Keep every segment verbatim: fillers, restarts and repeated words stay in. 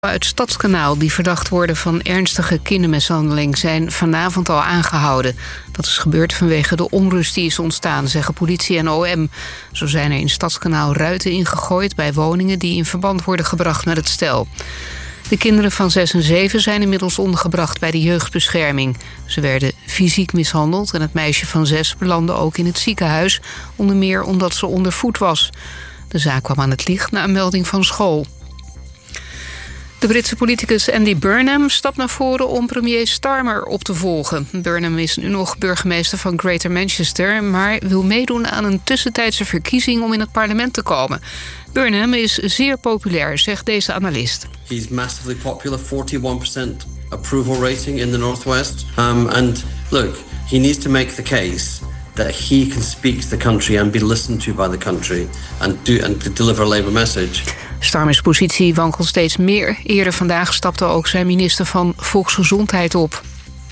Uit Stadskanaal die verdacht worden van ernstige kindermishandeling zijn vanavond al aangehouden. Dat is gebeurd vanwege de onrust die is ontstaan, zeggen politie en O M. Zo zijn er in Stadskanaal ruiten ingegooid bij woningen die in verband worden gebracht met het stel. De kinderen van zes en zeven zijn inmiddels ondergebracht bij de jeugdbescherming. Ze werden fysiek mishandeld en het meisje van zes belandde ook in het ziekenhuis, onder meer omdat ze onder voet was. De zaak kwam aan het licht na een melding van school. De Britse politicus Andy Burnham stapt naar voren om premier Starmer op te volgen. Burnham is nu nog burgemeester van Greater Manchester, maar wil meedoen aan een tussentijdse verkiezing om in het parlement te komen. Burnham is zeer populair, zegt deze analist. He's massively popular, forty-one percent approval rating in the Northwest. Um, and look, he needs to make the case that he can speak to the country and be listened to by the country and do and to deliver a Labour message. Starmers positie wankelt steeds meer. Eerder vandaag stapte ook zijn minister van Volksgezondheid op.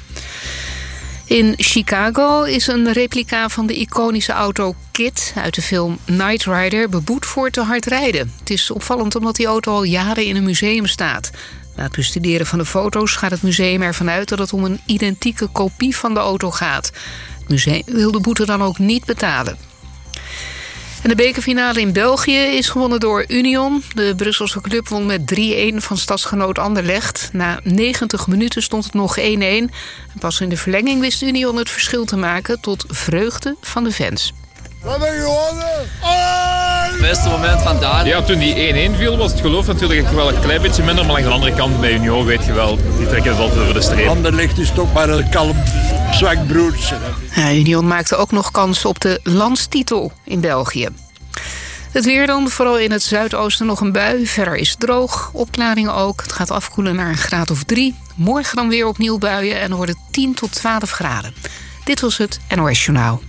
In Chicago is een replica van de iconische auto Kit uit de film Knight Rider beboet voor te hard rijden. Het is opvallend omdat die auto al jaren in een museum staat. Na het bestuderen van de foto's gaat het museum ervan uit dat het om een identieke kopie van de auto gaat. Het museum wil de boete dan ook niet betalen. En de bekerfinale in België is gewonnen door Union. De Brusselse club won met drie-een van stadsgenoot Anderlecht. Na negentig minuten stond het nog één-één. En pas in de verlenging wist Union het verschil te maken tot vreugde van de fans. We hebben gewonnen! Het beste moment van daar. Ja, toen die één-één viel was het geloof natuurlijk wel een klein beetje minder. Maar aan de andere kant bij Union weet je wel, die trekken het altijd over de streep. Anderlecht is toch maar een kalm, zwak broertje. Ja, Union maakte ook nog kans op de landstitel in België. Het weer dan, vooral in het zuidoosten nog een bui. Verder is het droog, opklaringen ook. Het gaat afkoelen naar een graad of drie. Morgen dan weer opnieuw buien en dan wordt het tien tot twaalf graden. Dit was het N O S Journaal.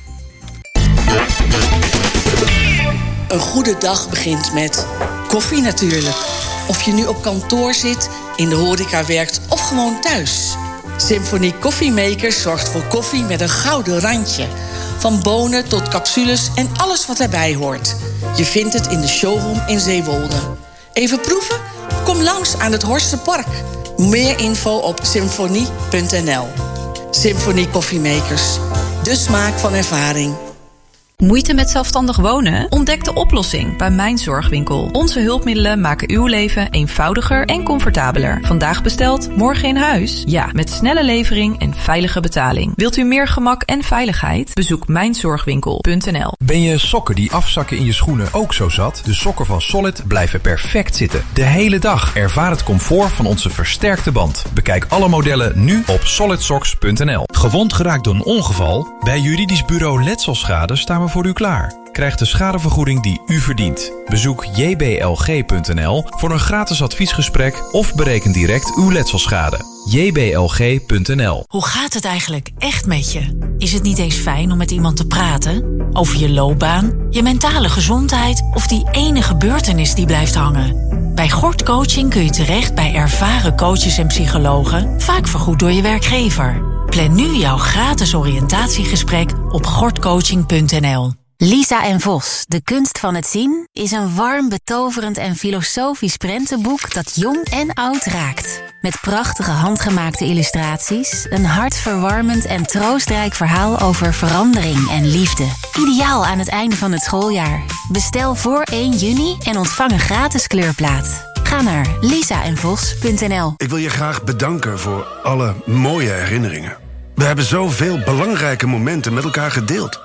Een goede dag begint met koffie natuurlijk. Of je nu op kantoor zit, in de horeca werkt of gewoon thuis. Symphony Koffiemakers zorgt voor koffie met een gouden randje. Van bonen tot capsules en alles wat erbij hoort. Je vindt het in de showroom in Zeewolde. Even proeven? Kom langs aan het Horsterpark. Meer info op symfonie punt n l. Symphony Koffiemakers. De smaak van ervaring. Moeite met zelfstandig wonen? Ontdek de oplossing bij Mijn Zorgwinkel. Onze hulpmiddelen maken uw leven eenvoudiger en comfortabeler. Vandaag besteld, morgen in huis? Ja, met snelle levering en veilige betaling. Wilt u meer gemak en veiligheid? Bezoek mijn zorgwinkel punt n l. Ben je sokken die afzakken in je schoenen ook zo zat? De sokken van Solid blijven perfect zitten. De hele dag. Ervaar het comfort van onze versterkte band. Bekijk alle modellen nu op solid socks punt n l. Gewond geraakt door een ongeval? Bij juridisch bureau Letselschade staan we voor u klaar. Krijg de schadevergoeding die u verdient. Bezoek j b l g punt n l voor een gratis adviesgesprek of bereken direct uw letselschade. j b l g punt n l. Hoe gaat het eigenlijk echt met je? Is het niet eens fijn om met iemand te praten? Over je loopbaan, je mentale gezondheid of die ene gebeurtenis die blijft hangen? Bij Gort Coaching kun je terecht bij ervaren coaches en psychologen, vaak vergoed door je werkgever. Plan nu jouw gratis oriëntatiegesprek op gort coaching punt n l. Lisa en Vos, de kunst van het zien, is een warm, betoverend en filosofisch prentenboek dat jong en oud raakt. Met prachtige handgemaakte illustraties, een hartverwarmend en troostrijk verhaal over verandering en liefde. Ideaal aan het einde van het schooljaar. Bestel voor één juni en ontvang een gratis kleurplaat. Ga naar lisa en vos punt n l. Ik wil je graag bedanken voor alle mooie herinneringen. We hebben zoveel belangrijke momenten met elkaar gedeeld.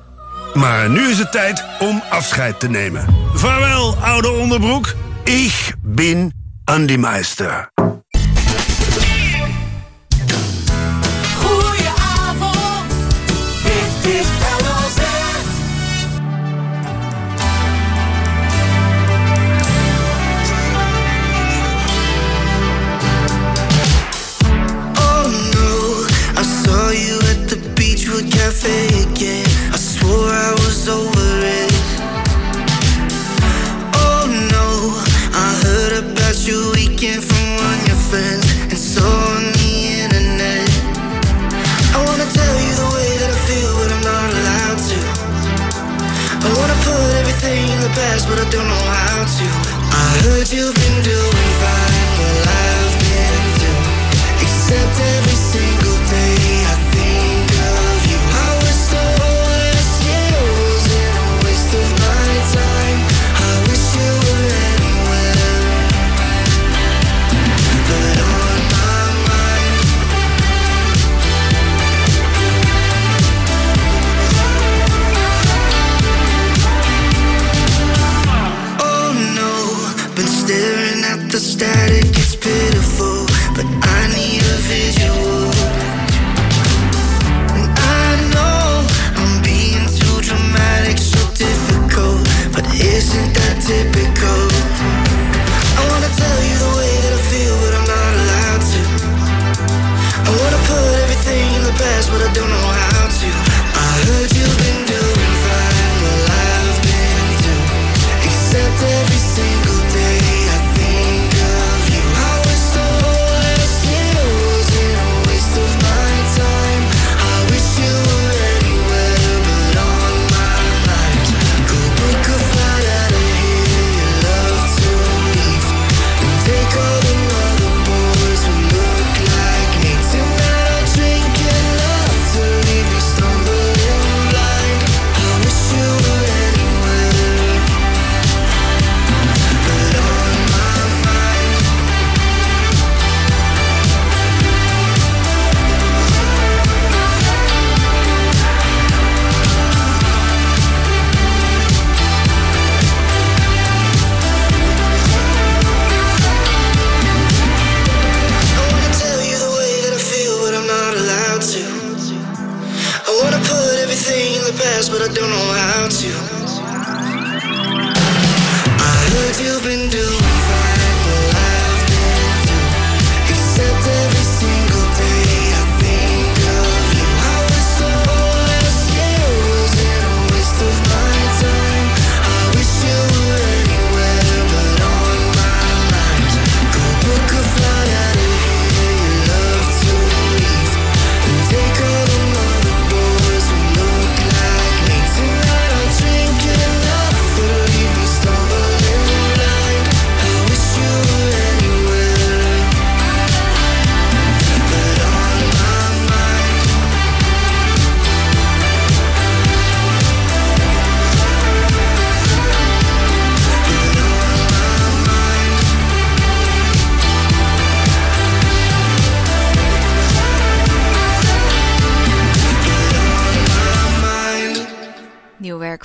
Maar nu is het tijd om afscheid te nemen. Vaarwel, oude onderbroek. Ik ben Andy Meister. Goedenavond, dit is L O Z. Oh no, I saw you at the Beachwood Cafe again. I swore I was over it. Oh no, I heard about your weekend from one of your friends and saw on the internet. I wanna tell you the way that I feel, but I'm not allowed to. I wanna put everything in the past, but I don't know how to. I heard you've been doing fine.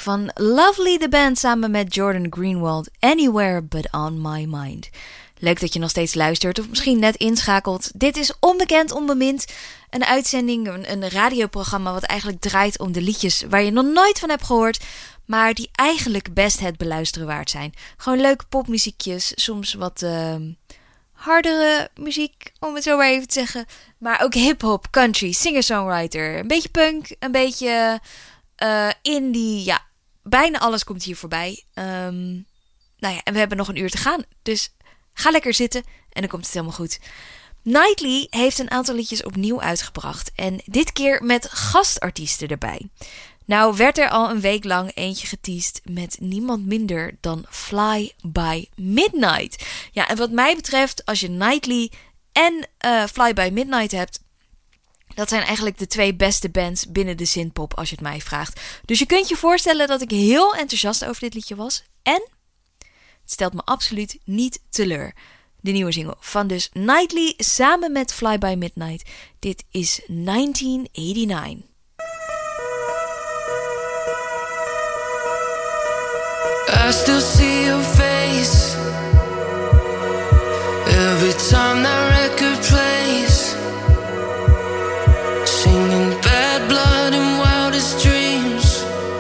van Lovely the Band samen met Jordan Greenwald, Anywhere But On My Mind. Leuk dat je nog steeds luistert of misschien net inschakelt. Dit is Onbekend Onbemind, een uitzending, een, een radioprogramma wat eigenlijk draait om de liedjes waar je nog nooit van hebt gehoord, maar die eigenlijk best het beluisteren waard zijn. Gewoon leuke popmuziekjes, soms wat uh, hardere muziek, om het zo maar even te zeggen. Maar ook hip-hop, country, singer-songwriter, een beetje punk, een beetje uh, indie. Ja, bijna alles komt hier voorbij. Um, nou ja, en we hebben nog een uur te gaan, dus ga lekker zitten en dan komt het helemaal goed. Nightly heeft een aantal liedjes opnieuw uitgebracht en dit keer met gastartiesten erbij. Nou werd er al een week lang eentje geteased met niemand minder dan Fly By Midnight. Ja, en wat mij betreft, als je Nightly en uh, Fly By Midnight hebt, dat zijn eigenlijk de twee beste bands binnen de synthpop als je het mij vraagt. Dus je kunt je voorstellen dat ik heel enthousiast over dit liedje was. En het stelt me absoluut niet teleur. De nieuwe single van dus Nightly samen met Fly By Midnight. Dit is negentien negenennegentig. I still see your face every time that record plays, singing bad blood and wildest dreams.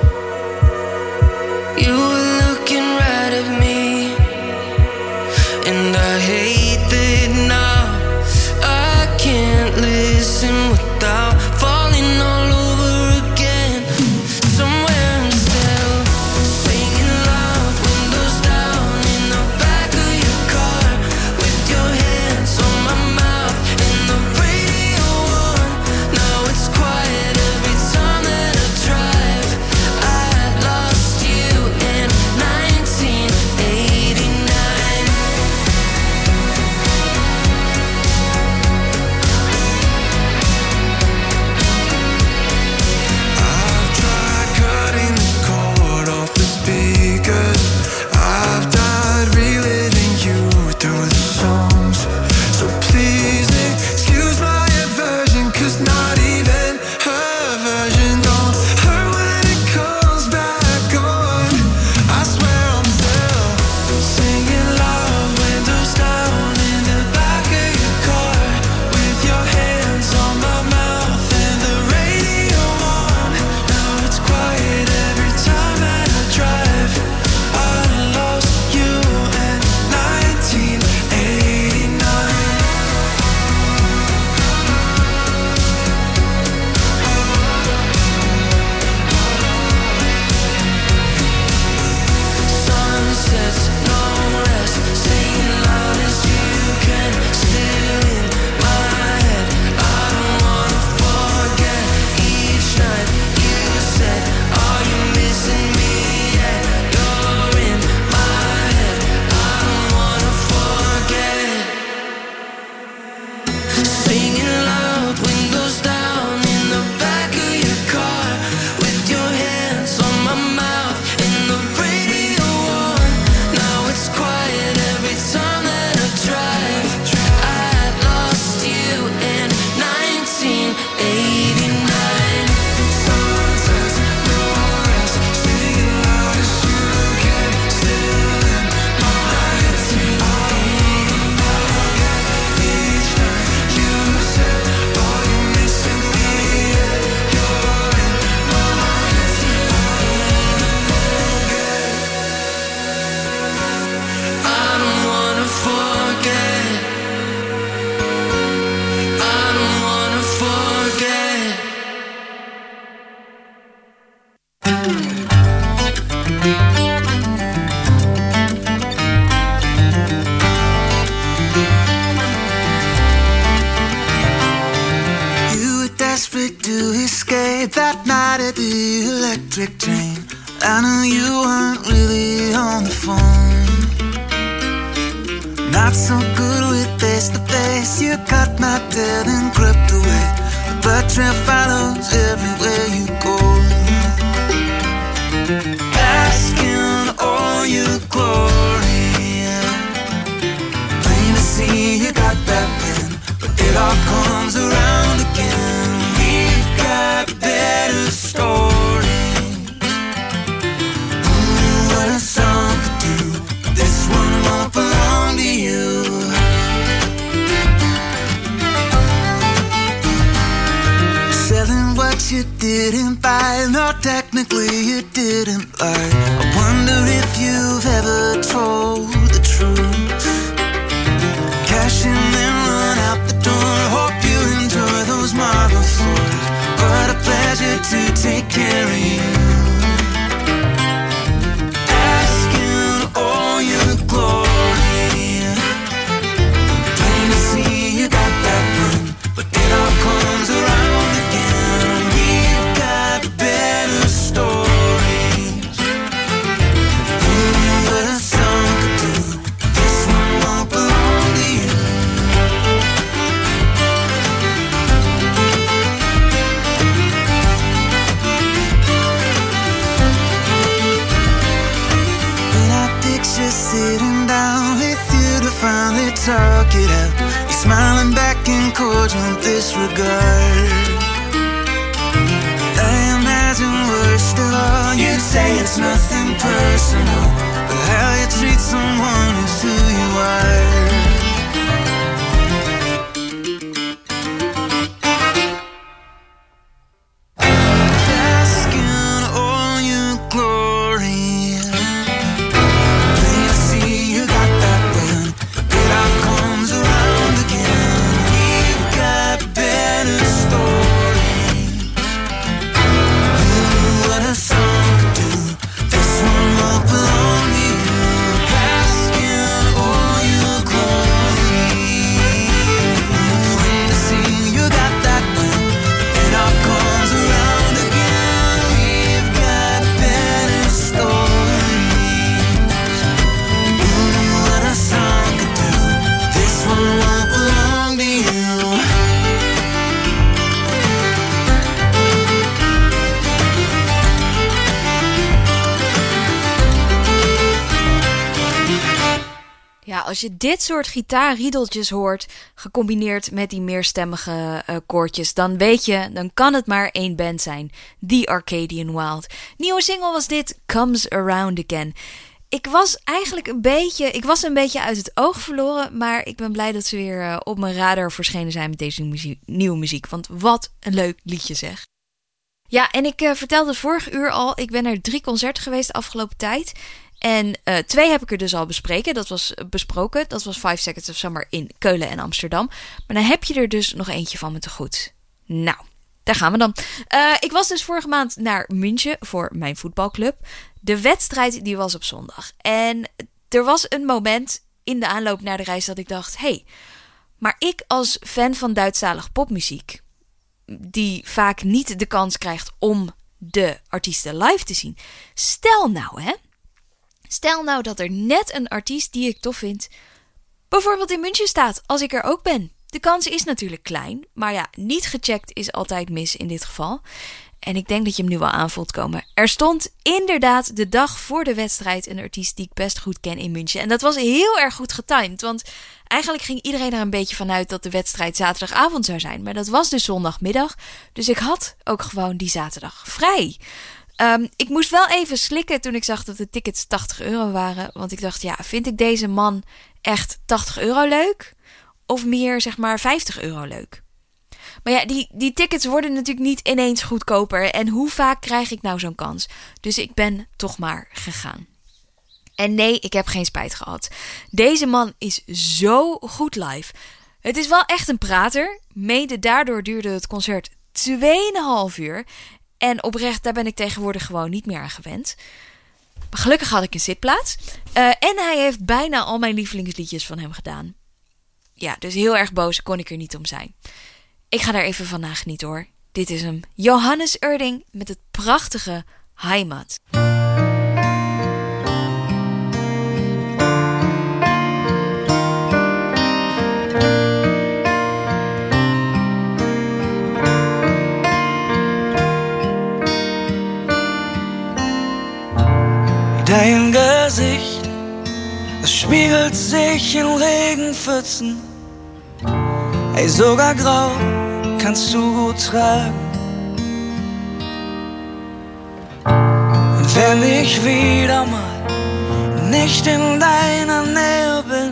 You were looking right at me, and I hate that now I can't listen without falling all over again. Somewhere I'm still singing loud, windows down in the back of your car, with your hands on my mouth and the radio on. Now it's quiet every time that I drive. I lost you in nineteen eighty-nine. I've tried cutting the cord off the speakers. I've died reliving you through the songs. So please excuse my aversion, 'cause not even her version don't hurt when it comes back on. I swear I'm still singing loud, windows down in the back of your car, with your hands on my mouth and the radio on. Now it's quiet every time that I drive. I lost you in nineteen eighty-nine. Sunsets, no rest, singing loud as you can, still in my head. I don't wanna forget each night you said, are you missing me yet? You're in my head, I don't wanna forget. Singing loud, windows down in the back of your car, with your hands on my mouth and the radio on. Now it's quiet every time that I drive. I lost you in nineteen eighty-nine. Sunsets, no rest, singing loud as you can, still in my head. Each night you said, are you missing me yet? You're in my head. I don't wanna forget. I don't wanna forget. You were desperate to escape that night at the electric train. I knew you weren't really on the phone. Not so good with face to face. You cut my tail and crept away. The blood trail follows everywhere you go. Asking all your glory. Plain to see you got that win, but it all comes around again. We've got better stories. didn't buy, no, technically you didn't lie. I wonder if you've ever told the truth. Cash in and run out the door. Hope you enjoy those marble floors. What a pleasure to take care of you. Asking all your glory. Plain to see you got that run, but it all comes around again. We've got better stories. Mm, but a song could do. This one won't belong to you. When I picture sitting down with you to finally talk it out, you're smiling back in cordial disregard. I imagine worst of all, you'd say it's nothing personal, but how you treat someone is who you are. Asking all your glory. Plain to see you got that run, but it all comes around again. We've got better stories. Mm, what a song could do. This one won't belong to you. Asking all your glory. Plain to see you got that run, it all comes around again. We've got better stories. Mm, what a song could do. This one won't belong to you. Ja, als je dit soort gitaarriedeltjes hoort, gecombineerd met die meerstemmige uh, koortjes, dan weet je, dan kan het maar één band zijn. The Arcadian Wild. Nieuwe single was dit, Comes Around Again. Ik was eigenlijk een beetje, ik was een beetje uit het oog verloren, maar ik ben blij dat ze weer uh, op mijn radar verschenen zijn met deze muziek, nieuwe muziek. Want wat een leuk liedje zeg. Ja, en ik uh, vertelde vorig uur al, ik ben naar drie concerten geweest de afgelopen tijd. En uh, twee heb ik er dus al bespreken. Dat was uh, besproken. Dat was Five Seconds of Summer in Keulen en Amsterdam. Maar dan heb je er dus nog eentje van me te goed. Nou, daar gaan we dan. Uh, ik was dus vorige maand naar München voor mijn voetbalclub. De wedstrijd die was op zondag. En er was een moment in de aanloop naar de reis dat ik dacht, hé, hey, maar ik als fan van Duitsstalige popmuziek, die vaak niet de kans krijgt om de artiesten live te zien. Stel nou, hè. Stel nou dat er net een artiest die ik tof vind bijvoorbeeld in München staat, als ik er ook ben. De kans is natuurlijk klein, maar ja, niet gecheckt is altijd mis in dit geval. En ik denk dat je hem nu wel aan voelt komen. Er stond inderdaad de dag voor de wedstrijd een artiest die ik best goed ken in München. En dat was heel erg goed getimed, want eigenlijk ging iedereen er een beetje vanuit dat de wedstrijd zaterdagavond zou zijn. Maar dat was dus zondagmiddag, dus ik had ook gewoon die zaterdag vrij. Um, ik moest wel even slikken toen ik zag dat de tickets tachtig euro waren. Want ik dacht, ja, vind ik deze man echt tachtig euro leuk? Of meer, zeg maar, vijftig euro leuk? Maar ja, die, die tickets worden natuurlijk niet ineens goedkoper. En hoe vaak krijg ik nou zo'n kans? Dus ik ben toch maar gegaan. En nee, ik heb geen spijt gehad. Deze man is zo goed live. Het is wel echt een prater. Mede daardoor duurde het concert twee en een half uur. En oprecht, daar ben ik tegenwoordig gewoon niet meer aan gewend. Maar gelukkig had ik een zitplaats. Uh, en hij heeft bijna al mijn lievelingsliedjes van hem gedaan. Ja, dus heel erg boos kon ik er niet om zijn. Ik ga daar even van nagenieten hoor. Dit is hem. Johannes Oerding met het prachtige Heimat. Dein Gesicht, es spiegelt sich in Regenpfützen. Ey, sogar grau kannst du gut tragen. Und wenn ich wieder mal nicht in deiner Nähe bin,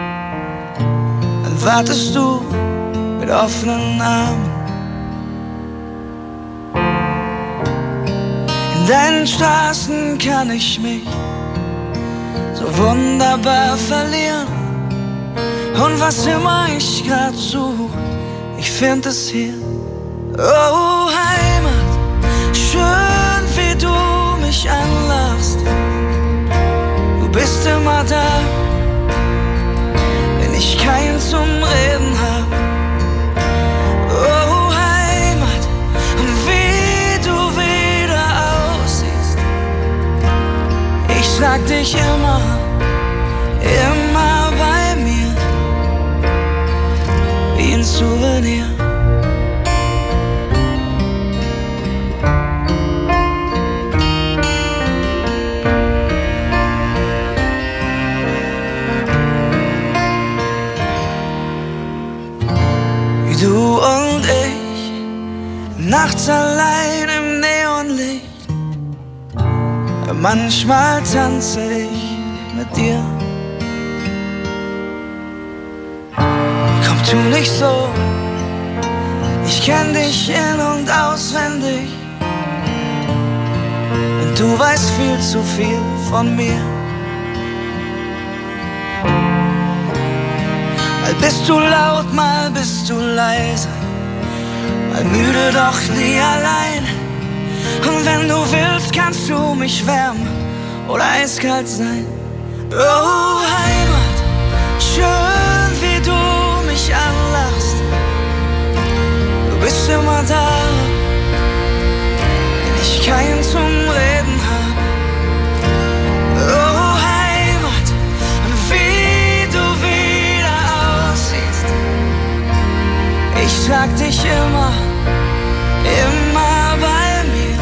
dann wartest du mit offenen Armen. deinen Straßen kann ich mich so wunderbar verlieren. Und was immer ich grad such, ich find es hier. Oh Heimat, schön wie du mich anlachst. Du bist immer da, wenn ich keinen zum Reden hab. Oh Heimat, und wie du wieder aussiehst. Ich trag dich immer, immer bei mir, wie ein Souvenir. Du und ich, nachts allein im Neonlicht. Manchmal tanze ich mit dir. Komm, tu nicht so, ich kenn dich in- und auswendig. Und du weißt viel zu viel von mir. Mal bist du laut, mal bist du leise, mal müde, doch nie allein. Und wenn du willst, kannst du mich wärmen oder eiskalt sein. Oh Heimat, schön wie du mich anlachst. Du bist immer da, wenn ich keinen zum Reden hab. Oh Heimat, wie du wieder aussiehst. Ich trag dich immer, immer bei mir,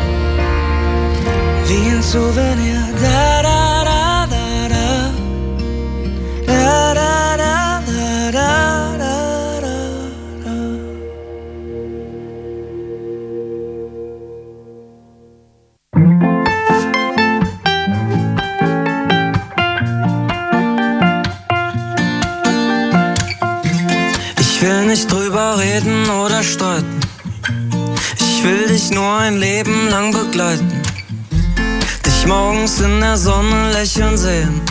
wie ein Souvenir. Da da da da da, da da da da da da da. Ich will nicht drüber reden oder streiten. Ich will dich nur ein Leben lang begleiten. Dich morgens in der Sonne lächeln sehen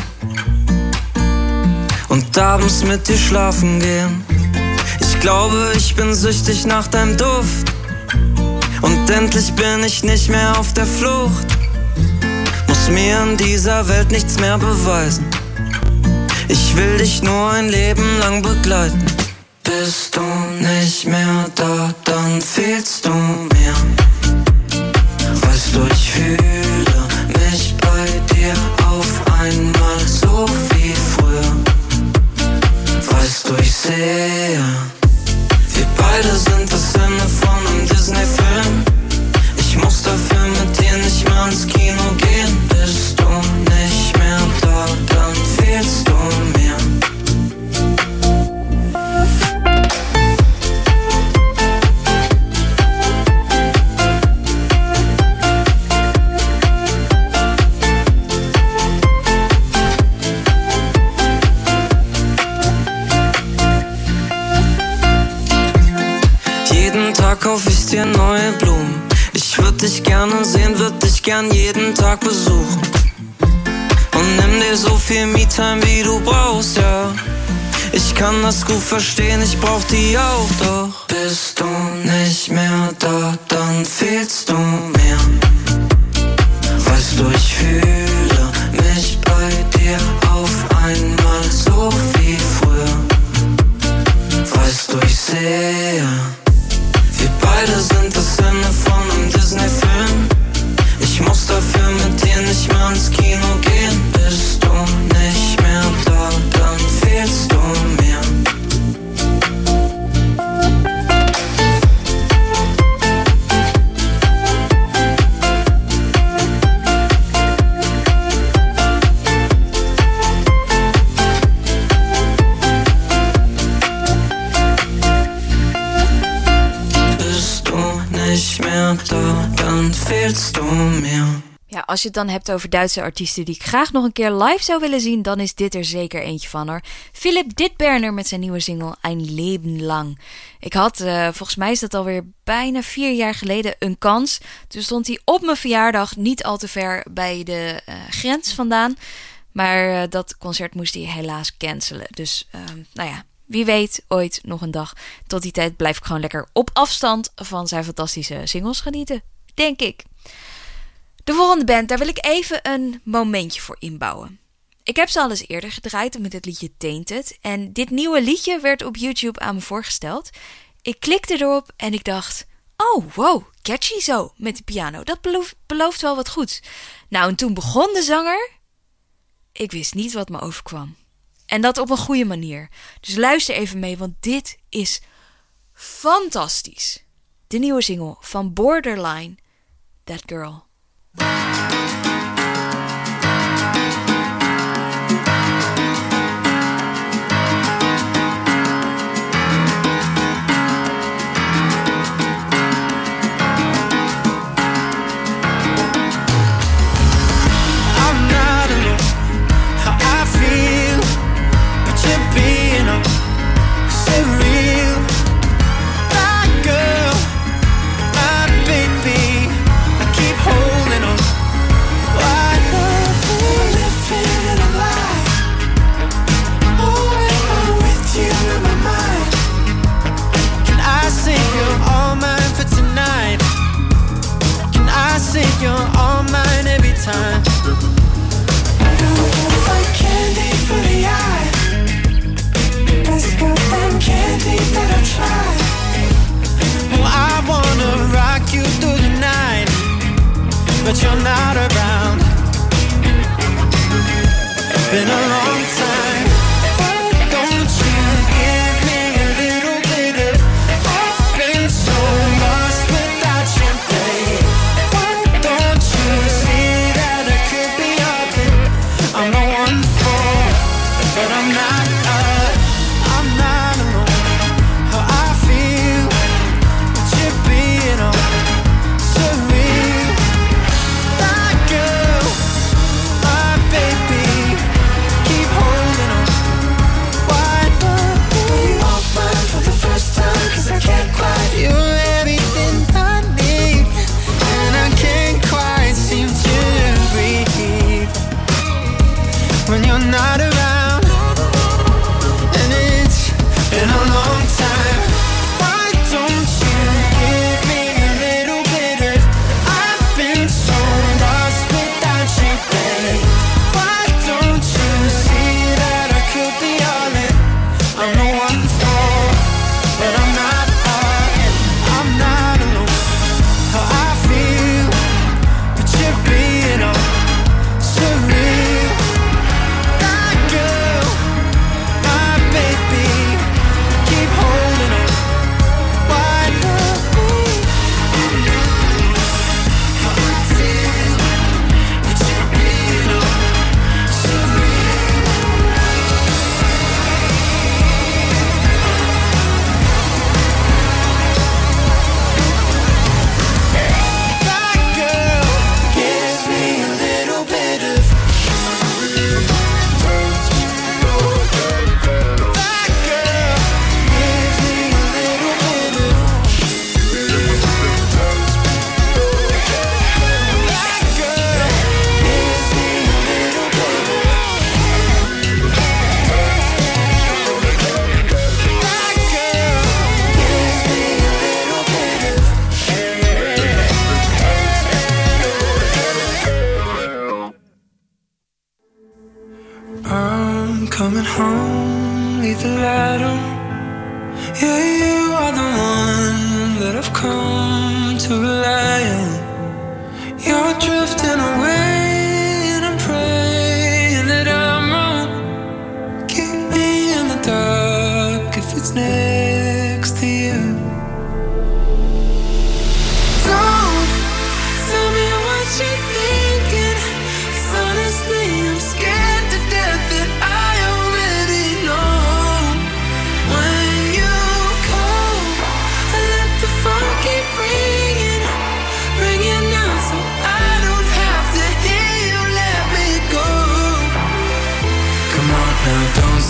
und abends mit dir schlafen gehen. Ich glaube, ich bin süchtig nach deinem Duft und endlich bin ich nicht mehr auf der Flucht. Muss mir in dieser Welt nichts mehr beweisen. Ich will dich nur ein Leben lang begleiten. Bist du nicht mehr da, dann fehlst du mir. Weißt du, ich fühle mich bei dir auf einmal so wie früher. Weißt du, ich sehe, wir beide sind das Ende von einem Disney-Film. Ich muss dafür mit dir nicht mehr ins Kino gehen. Bist du nicht mehr da, dann fehlst du mir. Kauf ich dir neue Blumen. Ich würd dich gerne sehen, würd dich gern jeden Tag besuchen. Und nimm dir so viel Me-Time, wie du brauchst, ja. Ich kann das gut verstehen, ich brauch die auch, doch bist du nicht mehr da, dann fehlst du mir. Weißt du, ich fühle mich bei dir auf einmal so wie früher. Weißt du, ich sehe, wir beide sind das Ende von einem Disney-Film. Ich muss dafür mit dir nicht mehr ins Kino gehen. Bist du nicht mehr da, dann fehlst du mir. Nicht mehr da, dann fehlst du mir. Ja, als je het dan hebt over Duitse artiesten die ik graag nog een keer live zou willen zien, dan is dit er zeker eentje van hoor. Philipp Dittberner met zijn nieuwe single Ein Leben lang. Ik had, uh, volgens mij is dat alweer bijna vier jaar geleden, een kans. Toen stond hij op mijn verjaardag niet al te ver bij de uh, grens vandaan. Maar uh, dat concert moest hij helaas cancelen. Dus uh, nou ja, wie weet ooit nog een dag. Tot die tijd blijf ik gewoon lekker op afstand van zijn fantastische singles genieten. Denk ik. De volgende band, daar wil ik even een momentje voor inbouwen. Ik heb ze al eens eerder gedraaid met het liedje Tainted. En dit nieuwe liedje werd op YouTube aan me voorgesteld. Ik klikte erop en ik dacht, oh wow, catchy zo met de piano. Dat belooft, belooft wel wat goeds. Nou, en toen begon de zanger. Ik wist niet wat me overkwam. En dat op een goede manier. Dus luister even mee, want dit is fantastisch. De nieuwe single van Borderline, That Girl. You're all mine every time. You're like candy for the eye. Best goddamn candy that I tried. Well, I wanna rock you through the night, but you're not around. It's been a long time. Why don't you give me a little bit of? I've been so lost without you, babe. I'm the one for, but I'm not, uh, I'm not alone. How I feel, but you're being all surreal. That girl, my baby, keep holding on. Why not be all mine for the first time? Cause I can't quite, you're everything I need, and I can't quite seem to breathe when you're not around, and it's been a long time. Why don't you give me a little bit of? I've been so lost without you, babe. Why don't you see that I could be all in? I'm the one for, but I'm not all in. I'm not alone. How I feel, but you're being all surreal. Coming home, leave the light on. Yeah, you are the one that I've come to rely on. You're drifting away, and I'm praying that I'm wrong. Keep me in the dark if it's next to you. Don't tell me what you're thinking, 'cause honestly I'm scared to death that I already know. When you call, I let the phone keep ringing, ringing out so I don't have to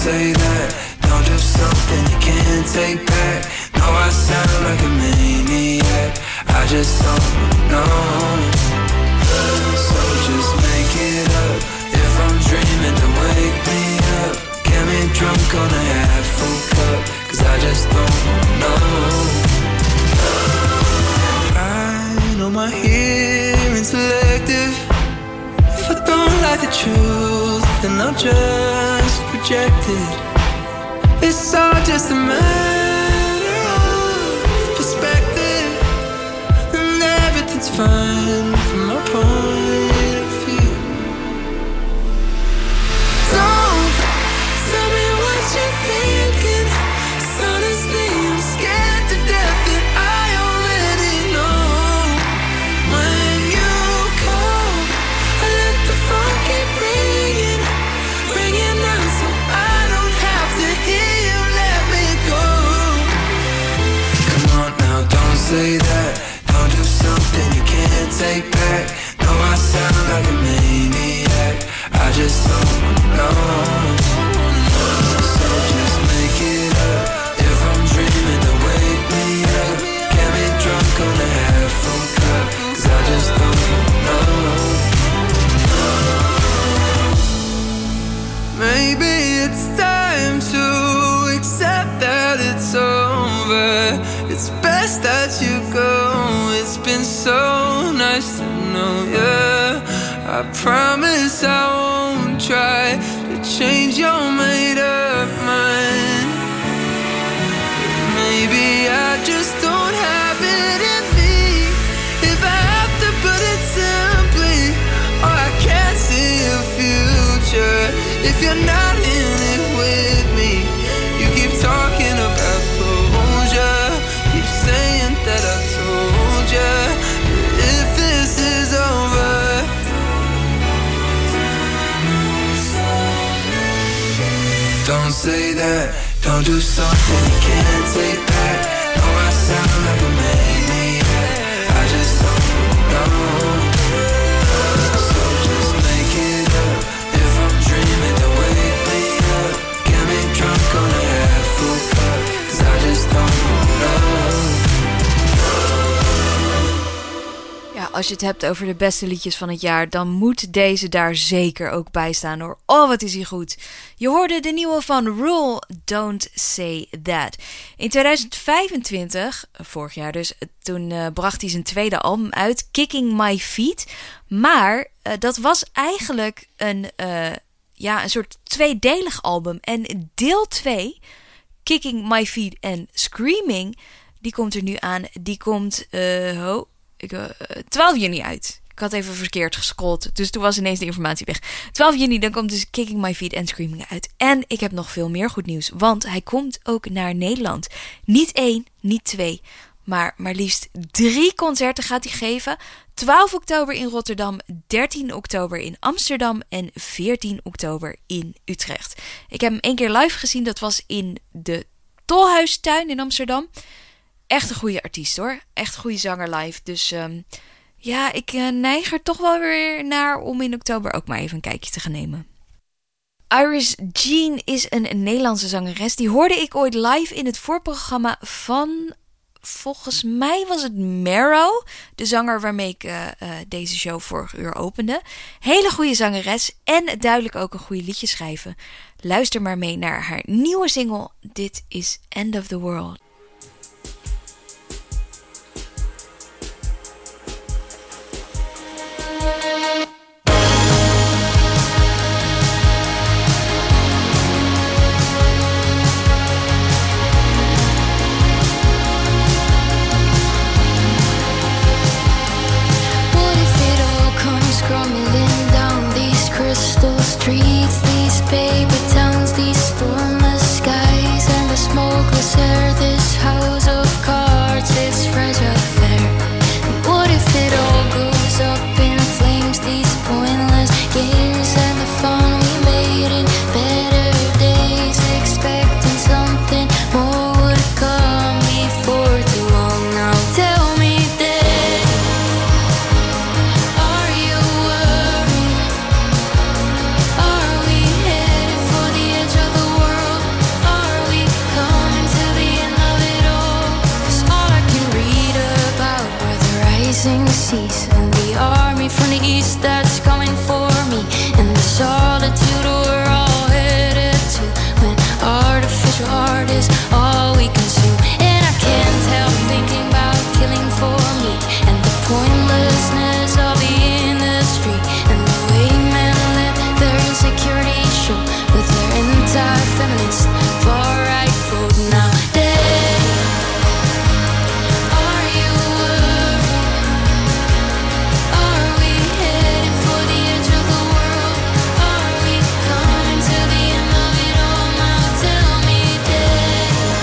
say that. Don't do something you can't take back. No, I sound like a maniac. I just don't know. So just make it up. If I'm dreaming, then wake me up. Get me drunk on a half full cup, 'cause I just don't know. I know my hearing's selective. If I don't like the truth, then I'll just reject it. It's all just a matter of perspective, and everything's fine from my point of view. Don't tell me what you're thinking, 'cause honestly I'm scared to death that I already know. When you call, I let the phone keep ringing, ringing out so I don't have to hear you let me go. Come on now, don't say that. Don't do something you can't take back. No, I sound like a maniac. I just don't know. So just make it up. If I'm dreaming, then wake me up. Get me drunk on a half full cup, 'cause I just don't know. Maybe it's time to accept that it's over. It's best that you go. It's been so nice to know you. I promise I won't try to change your made up mind. Maybe I just don't have it in me. If I have to put it simply, or I can't see a future if you're not in it with me. You keep talking about closure, keep saying that I told you. If this is over, don't say that. Don't do something you can't take back. No, I sound like a maniac. I just don't know. So just make it up. If I'm dreaming, then wake me up. Get me drunk on a half full cup, 'cause I just don't know. Ja, als je het hebt over de beste liedjes van het jaar, dan moet deze daar zeker ook bij staan hoor. Oh, wat is hij goed. Je hoorde de nieuwe van Rule, Don't Say That. In tweeduizend vijfentwintig, vorig jaar dus, toen uh, bracht hij zijn tweede album uit, Kicking My Feet. Maar uh, dat was eigenlijk een, uh, ja, een soort tweedelig album. En deel twee, Kicking My Feet en Screaming, die komt er nu aan. Die komt, uh, oh, ik, uh, twaalf juni uit. Ik had even verkeerd gescrolld, dus toen was ineens de informatie weg. twaalf juni, dan komt dus Kicking My Feet en Screaming uit. En ik heb nog veel meer goed nieuws, want hij komt ook naar Nederland. Niet één, niet twee, maar maar liefst drie concerten gaat hij geven. twaalf oktober in Rotterdam, dertien oktober in Amsterdam en veertien oktober in Utrecht. Ik heb hem één keer live gezien, dat was in de Tolhuistuin in Amsterdam. Echt een goede artiest hoor, echt een goede zanger live, dus... Um, Ja, ik uh, neig er toch wel weer naar om in oktober ook maar even een kijkje te gaan nemen. Iris Jean is een, een Nederlandse zangeres. Die hoorde ik ooit live in het voorprogramma van, volgens mij was het Marrow, de zanger waarmee ik uh, uh, deze show vorig uur opende. Hele goede zangeres en duidelijk ook een goede liedje schrijven. Luister maar mee naar haar nieuwe single. Dit is End of the World. Crumbling down these crystal streets, these paper towns, these stormless skies, and the smokeless air, this house of is all we consume. And I can't help thinking about killing for meat and the pointlessness of the industry and the way men let their insecurity show with their anti-feminist far-right food nowadays. Are you worried? Are we headed for the edge of the world? Are we coming to the end of it all now? Tell me, Dad.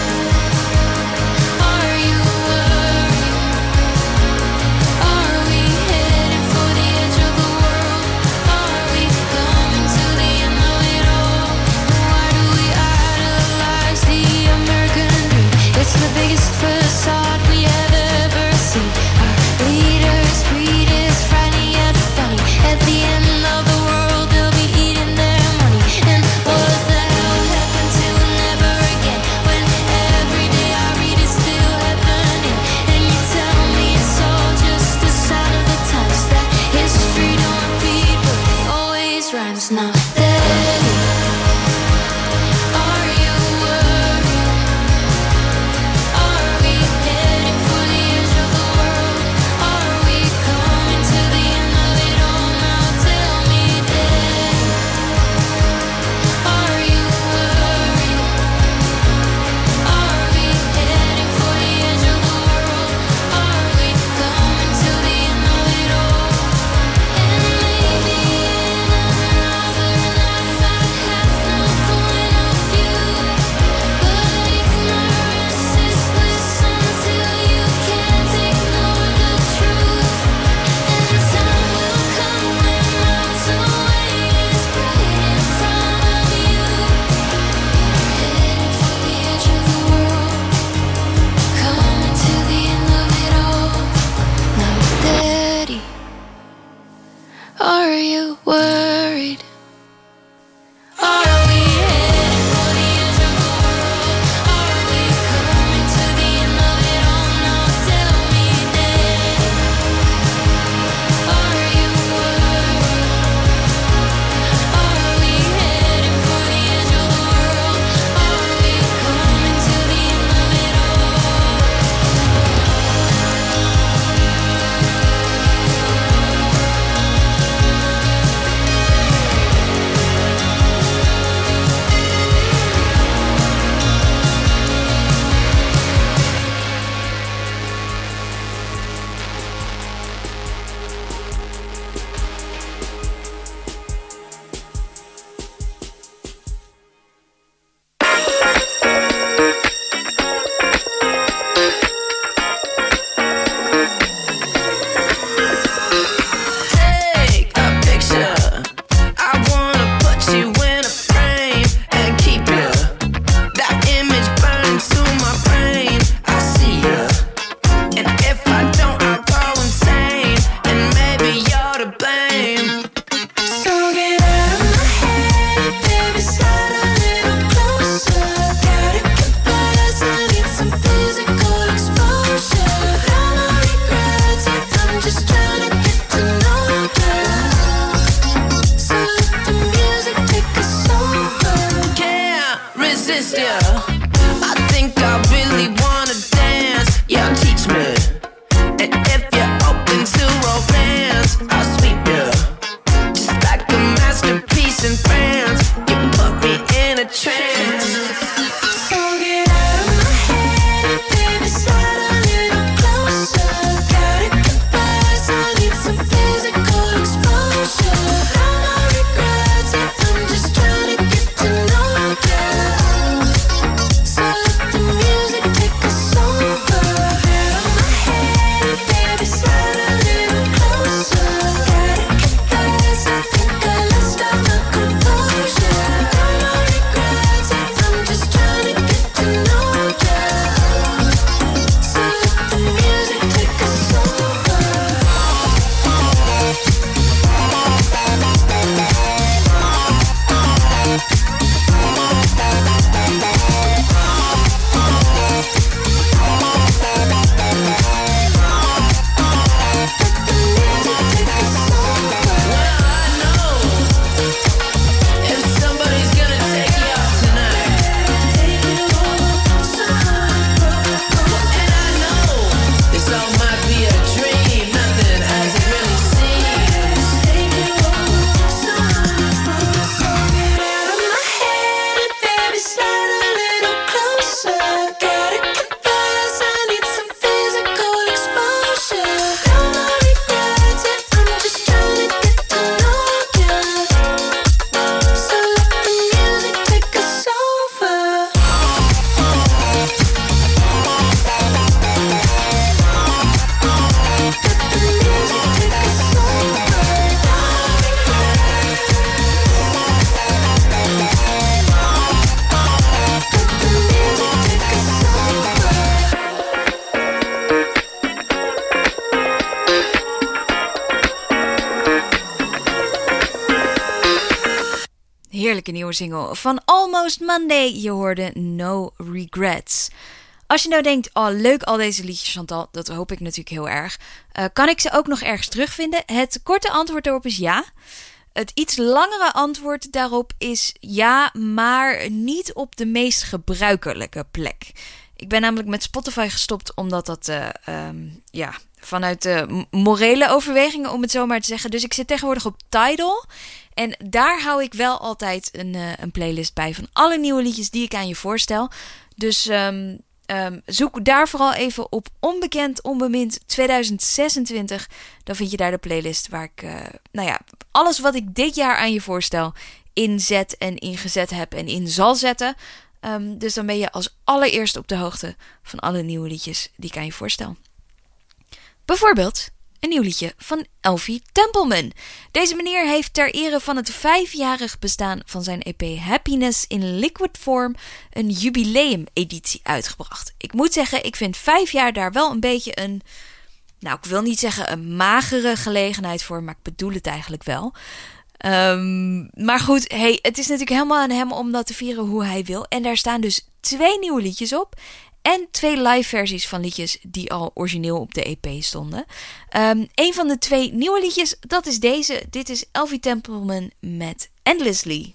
heerlijke nieuwe single van Almost Monday. Je hoorde No Regrets. Als je nou denkt, oh leuk al deze liedjes, Chantal, dat hoop ik natuurlijk heel erg. Uh, kan ik ze ook nog ergens terugvinden? Het korte antwoord daarop is ja. Het iets langere antwoord daarop is ja, maar niet op de meest gebruikelijke plek. Ik ben namelijk met Spotify gestopt omdat dat uh, um, ja, vanuit uh, morele overwegingen, om het zo maar te zeggen. Dus ik zit tegenwoordig op Tidal. En daar hou ik wel altijd een, uh, een playlist bij van alle nieuwe liedjes die ik aan je voorstel. Dus um, um, zoek daar vooral even op Onbekend Onbemind tweeduizend zesentwintig. Dan vind je daar de playlist waar ik, uh, nou ja, alles wat ik dit jaar aan je voorstel inzet en ingezet heb en in zal zetten. Um, dus dan ben je als allereerst op de hoogte van alle nieuwe liedjes die ik aan je voorstel. Bijvoorbeeld een nieuw liedje van Elfie Templeman. Deze meneer heeft ter ere van het vijfjarig bestaan van zijn E P Happiness in Liquid Form een jubileumeditie uitgebracht. Ik moet zeggen, ik vind vijf jaar daar wel een beetje een, nou ik wil niet zeggen een magere gelegenheid voor, maar ik bedoel het eigenlijk wel. Um, maar goed, hey, het is natuurlijk helemaal aan hem om dat te vieren hoe hij wil. En daar staan dus twee nieuwe liedjes op. En twee live versies van liedjes die al origineel op de E P stonden. Um, een van de twee nieuwe liedjes, dat is deze. Dit is Elfie Templeman met Endlessly.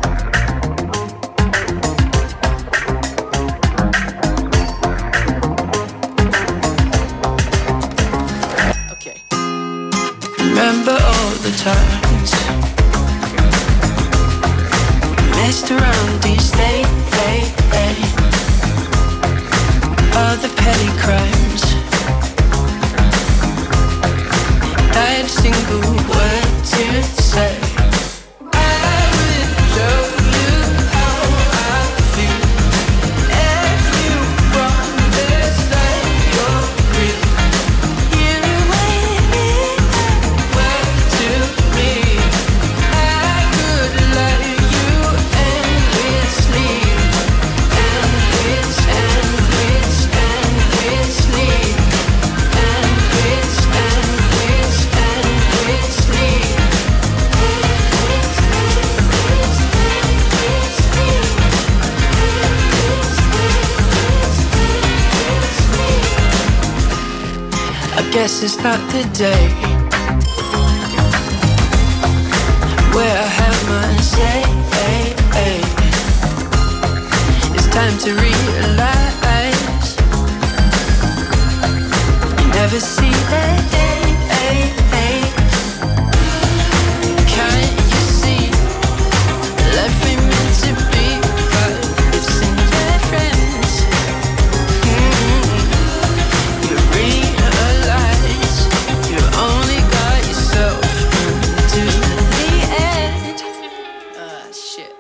Okay. Remember all the times messed around these days, hey, hey. All the petty crimes. I had a single word to say. I would tell you how I feel if you understand you're real. You ain't mean well to me. I could love you endlessly, endless, endless, endlessly, endless, endless, endlessly. I guess it's not the day where I have my say. It's time to realize you never see that day. Can't you see life ain't meant to be but it's in your friends. Mm-hmm. You realize you only got yourself to the end. Ah, shit.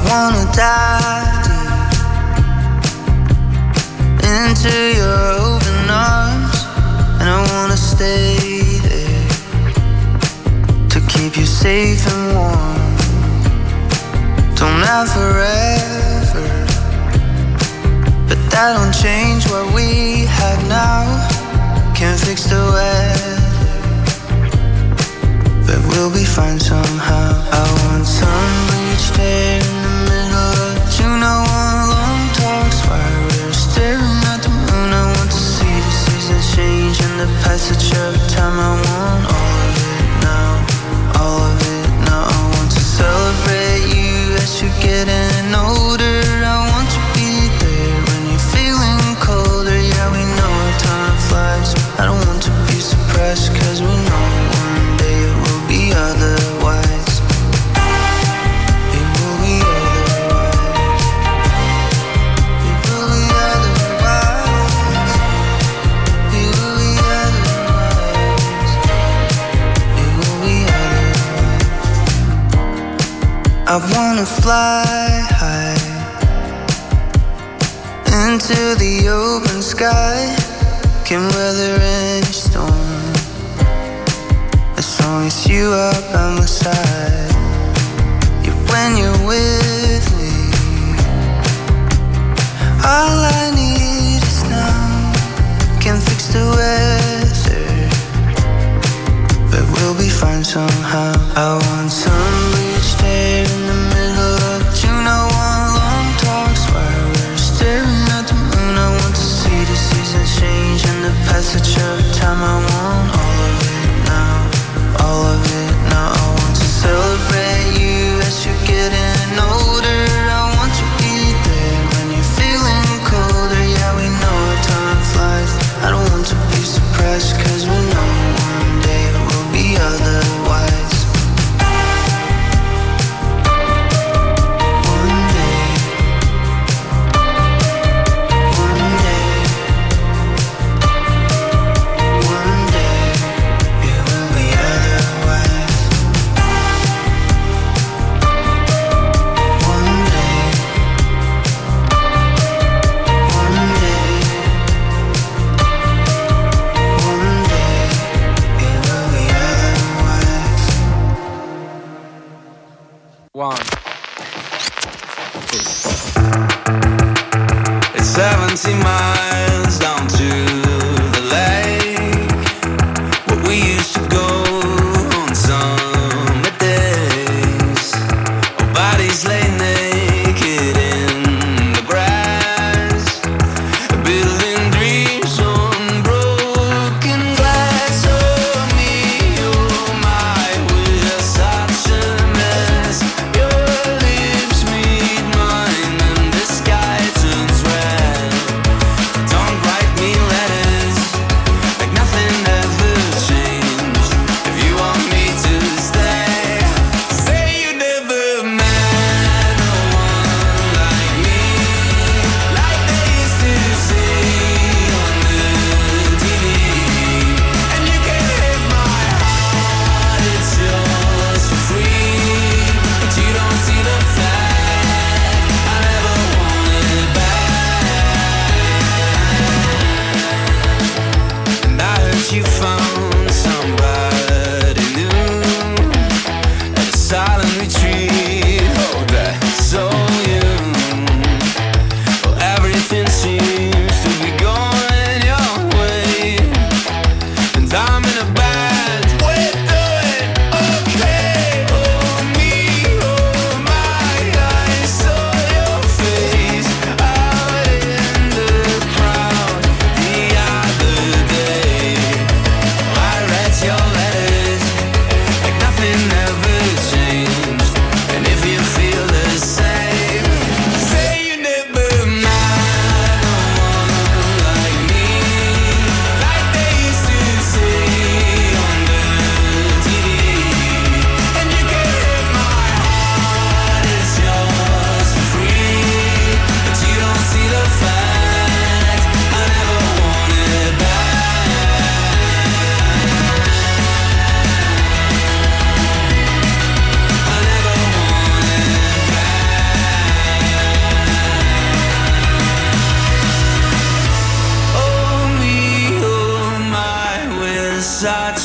wanna dive deep into your open arms, and I wanna stay there to keep you safe and warm. Don't have forever, but that don't change what we have now. Can't fix the weather, but we'll be fine somehow. I want sun bleached hair in the middle of June. I want long talks while we're staring at the moon. I want to see the seasons change and the passage of time. I want all of it now, all of it now. I want to celebrate you as you're getting older. I want to be there when you're feeling colder. Yeah, we know how time flies. I don't want to be suppressed, cause we know one day it will be otherwise. It will be otherwise. It will be otherwise. It will be otherwise. It will be otherwise. I wanna fly high into the open sky. Can weather any storm as long as you are by my side. Yeah, when you're with me, all I need is now. Can fix the weather, but we'll be fine somehow. I want sun bleached hair in the middle of June. I want long talks while we're staring at the moon. I want to see the seasons change and the passage of time. I want all of it now, all of it now. I want to celebrate you as you're getting older. I want to be there when you're feeling colder. Yeah, we know how time flies. I don't want to be suppressed, cause we know one day it will be otherwise. One day, one day, one day, it will be otherwise. One day, one day, one day, it will be otherwise. One. It's seventy miles down to the lake where we used to go on summer days. Our bodies lay naked in the grass, building dreams on broken glass. Oh me, oh my, we're such a mess. You're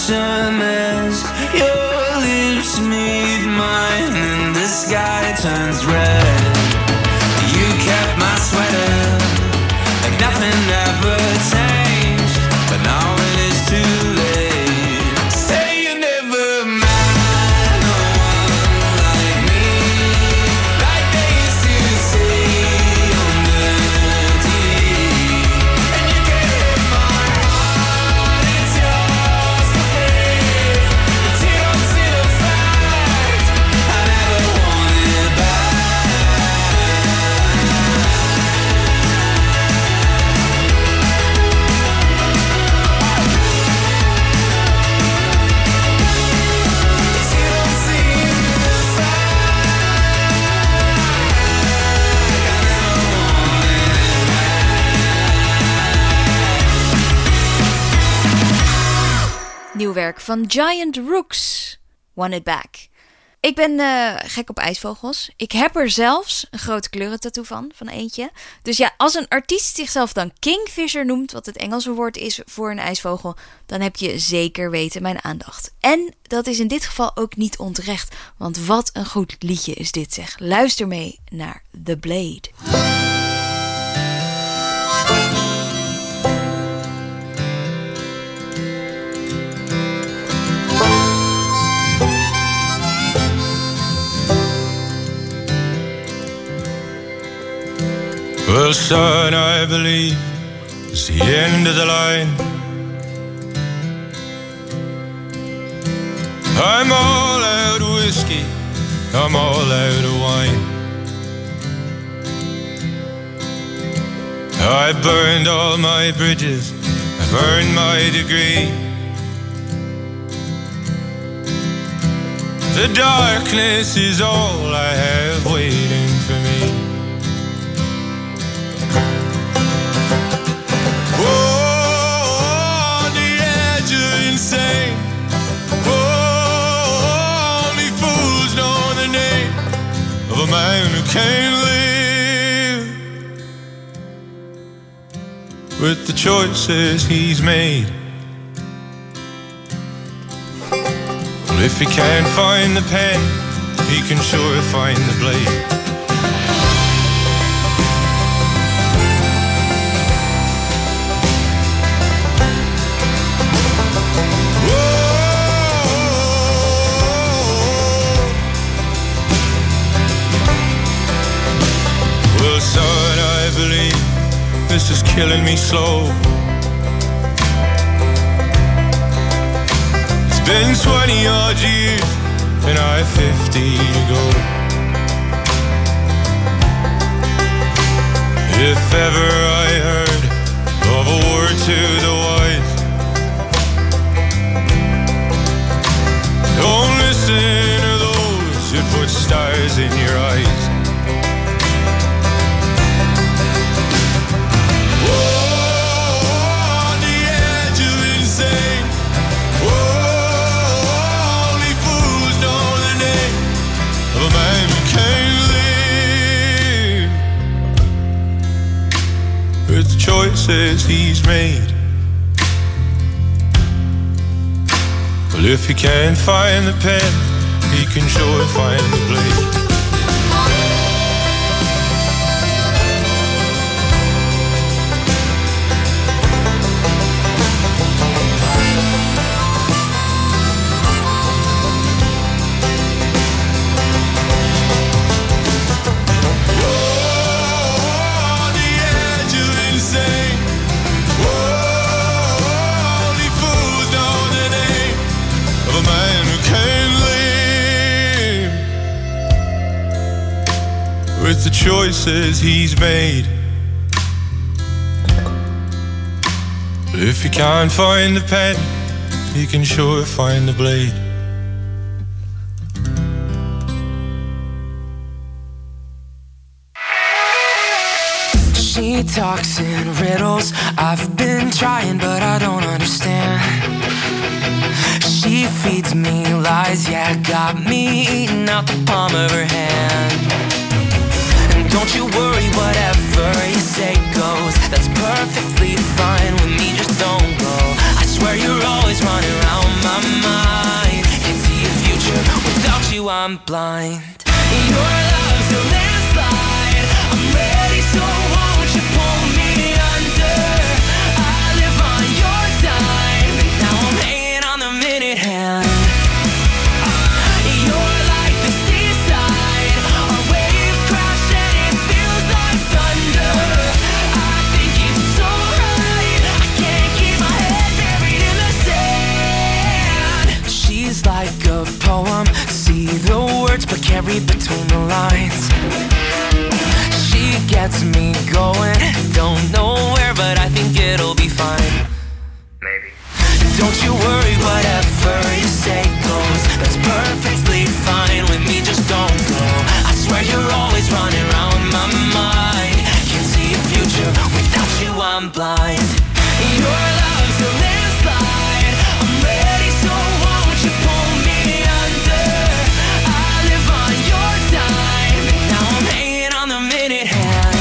passion as your lips meet mine and the sky turns red. You kept my sweater like nothing ever changed, but now it is too late. Say you never met no one like me, like they used to say on the T V. And you can hit my heart, it's yours for free, but you don't see the fact I never want it back. Nieuw werk van Giant Rooks. Want It Back. Ik ben uh, gek op ijsvogels. Ik heb er zelfs een grote kleurentattoo van, van eentje. Dus ja, als een artiest zichzelf dan Kingfisher noemt, wat het Engelse woord is voor een ijsvogel, dan heb je zeker weten mijn aandacht. En dat is in dit geval ook niet onterecht, want wat een goed liedje is dit, zeg. Luister mee naar The Blade. Well, son, I believe it's the end of the line. I'm all out of whiskey, I'm all out of wine. I burned all my bridges, I've earned my degree. The darkness is all I have waiting for me. Oh, on the edge of insane. Oh, only fools know the name of a man who can't live with the choices he's made. Well, if he can't find the pen, he can sure find the blade. Well, son, I believe this is killing me slow. It's been twenty odd years and I've fifty to go. If ever I heard of a word to the wise, don't listen to those who put stars in your eyes. With the choices he's made. Well, if he can't find the pen, he can sure find the blade. With the choices he's made. But if he can't find the pen, he can sure find the blade. She talks in riddles, I've been trying but I don't understand. She feeds me lies, yeah, got me eating out the palm of her hand. Don't you worry, whatever you say goes. That's perfectly fine with me, just don't go. I swear swear you're always running around my mind. Can't see a future without you, I'm blind. Your love's a landslide. I'm ready, so won't you pull me under? I live on your time, and now I'm hanging on the minute hand. You're like the seaside. Our waves crash and it feels like thunder. I think it's so right. I can't keep my head buried in the sand. She's like a poem. See the words but can't read between the lines. She gets me going. Don't know where, but I think it'll be fine. Maybe. Don't you worry, whatever you say goes. That's perfectly fine with me, just don't go. I swear you're always running around my mind. Can't see a future without you, I'm blind. Your love's a landslide. I'm ready, so won't you pull me under? I live on your time, and now I'm hanging on the minute hand.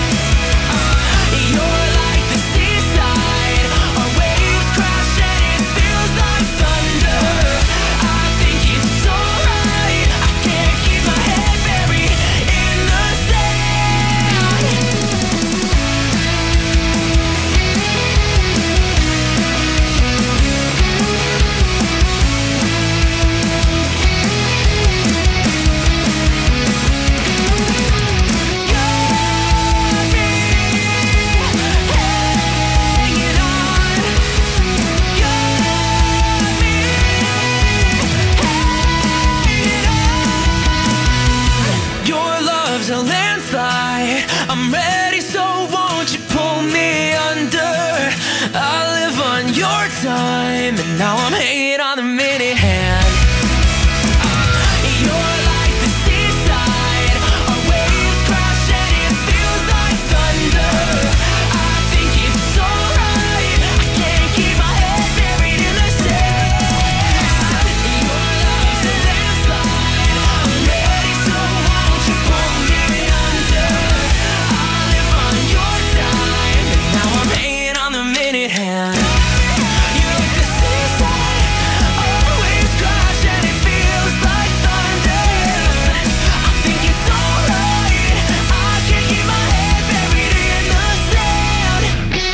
You're like the seaside. Our waves crash and it feels like thunder. I think it's so right. I can't keep my head buried in the sand. Your love's a landslide. I'm ready, so won't you pull me under? I live on your time, and now I'm hanging on the minute hand. You're like the seaside. Our waves crash and it feels like thunder. I think it's so right. I can't keep my head buried in the sand. Your love's a landslide. I'm ready, so won't you pull me under? I live on your time, and now I'm hanging on the minute hand. You're like the seaside. Our waves crash and it feels like thunder. I think it's alright. I can't keep my head buried in the sand.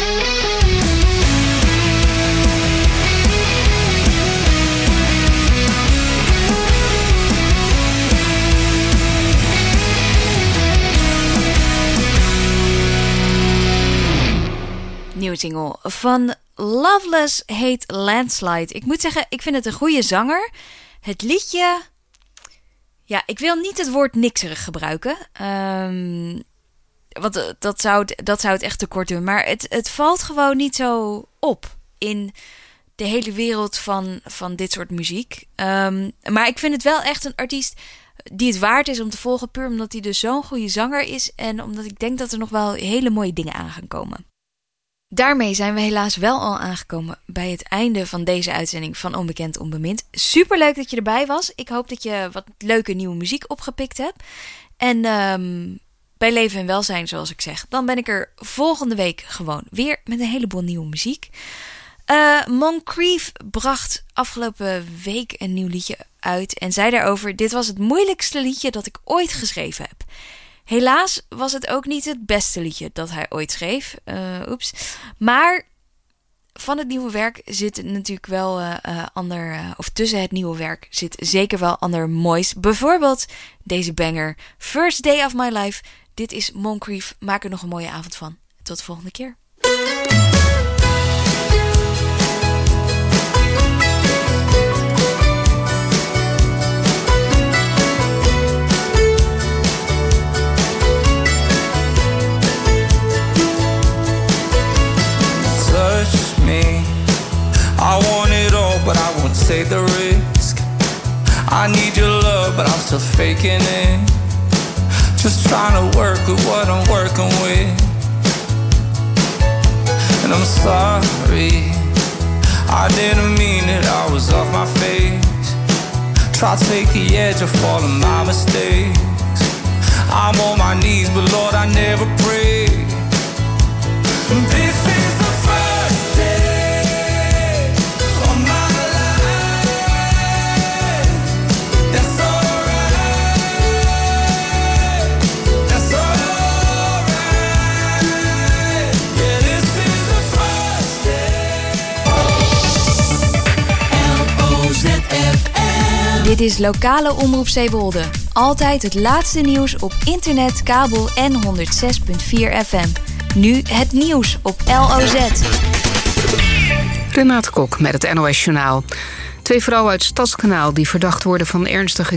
Nieuwe single van Loveless heet Landslide. Ik moet zeggen, ik vind het een goede zanger. Het liedje... Ja, ik wil niet het woord nikserig gebruiken. Um, want dat zou, het, dat zou het echt te kort doen. Maar het, het valt gewoon niet zo op in de hele wereld van, van dit soort muziek. Um, maar ik vind het wel echt een artiest die het waard is om te volgen. Puur omdat hij dus zo'n goede zanger is. En omdat ik denk dat er nog wel hele mooie dingen aan gaan komen. Daarmee zijn we helaas wel al aangekomen bij het einde van deze uitzending van Onbekend Onbemind. Superleuk dat je erbij was. Ik hoop dat je wat leuke nieuwe muziek opgepikt hebt. En um, bij Leven en Welzijn, zoals ik zeg, dan ben ik er volgende week gewoon weer met een heleboel nieuwe muziek. Uh, Moncrief bracht afgelopen week een nieuw liedje uit en zei daarover: dit was het moeilijkste liedje dat ik ooit geschreven heb. Helaas was het ook niet het beste liedje dat hij ooit schreef. Uh, oeps. Maar van het nieuwe werk zit natuurlijk wel uh, uh, ander... Uh, of tussen het nieuwe werk zit zeker wel ander moois. Bijvoorbeeld deze banger. First Day of My Life. Dit is Moncrief. Maak er nog een mooie avond van. Tot de volgende keer. Touch me. I want it all, but I won't take the risk. I need your love, but I'm still faking it. Just trying to work with what I'm working with. And I'm sorry, I didn't mean it, I was off my face. Try to take the edge of all of my mistakes. I'm on my knees, but Lord, I never pray. This is the first day Dit is lokale Omroep Zeewolde. Altijd het laatste nieuws op internet, kabel en honderd zes komma vier F M. Nu het nieuws op L O Z. Renate Kok met het N O S Journaal. Twee vrouwen uit Stadskanaal die verdacht worden van ernstige